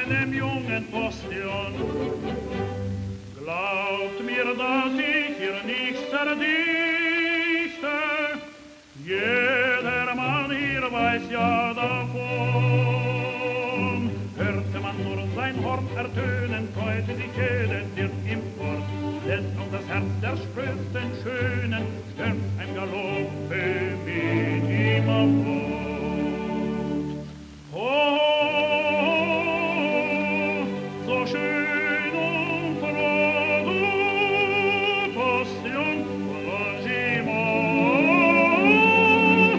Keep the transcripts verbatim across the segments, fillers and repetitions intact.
meinem jungen Postillion. Glaubt mir, dass ich hier nichts erdichte, jeder Mann hier weiß ja davon. Hörte man nur sein Horn ertönen, freute sich jeder Wirt im Fort, denn um das Herz der sprödsten Schönen stürmt ein Galoppe mit ihm auf Bord. Oh, so schön und froh, du Postillon von Longimont.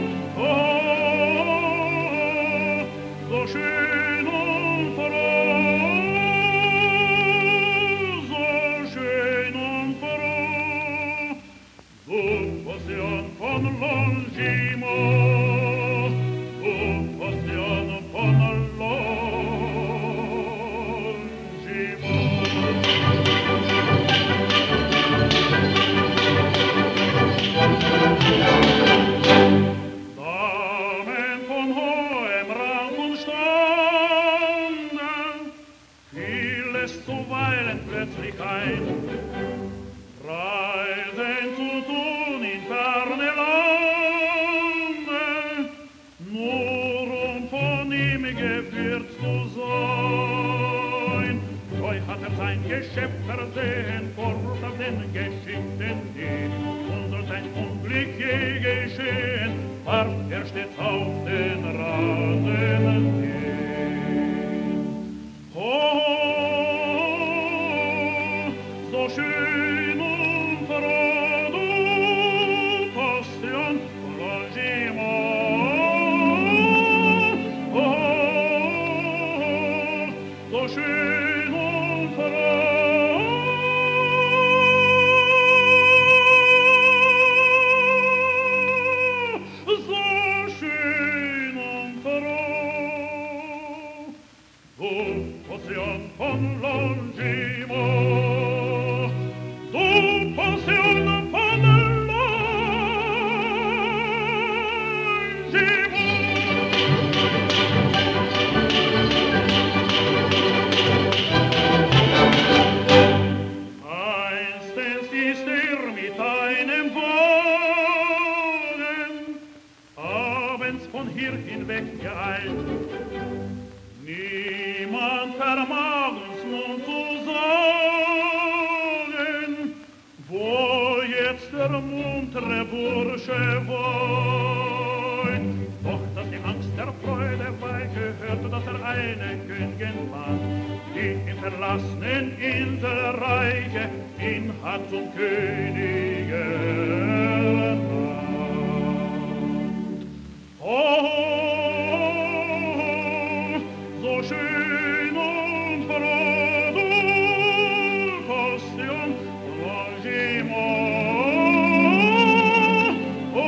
Oh, so schön und froh, so schön und froh, du Postillon von Longimont, du Postillon von Damen von hohem Rang und Stande fiel es zuweilen plötzlich ein, Reisen zu tun in ferne Lande, nur um von ihm geführt zu sein. Treu hat er sein Geschäft versehen, Furcht auf den Geschichten hin, und soll sein Unglück je geschehen, warf er stets auf den Rasen hin. Oh, so schön und froh, du Postillon von Longimont. Oh, so schön und froh, so schön und froh, du Postillon von Longimont, du Postillon von Longimont. Einstens ist er mit einem Wagen abends von hier hinweg geeilt. Niemand vermag uns nun zu sagen, wo jetzt der muntere Bursche wohnt. Doch dass die Angst der Freude beigehört, dass er eine Königin war, die im verlassenen Inselreiche ihn hat zum Könige ernannt. Oh, so schön und froh, du Postillon von Longimont.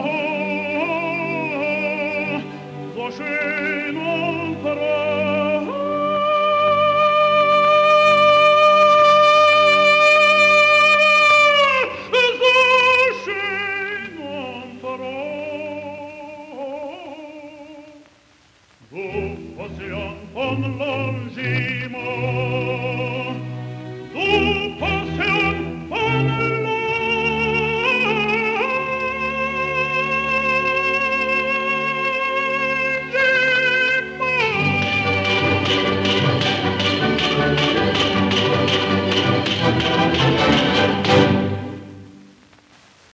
Oh, so schön und froh, so schön und froh, du Postillon von Longimont.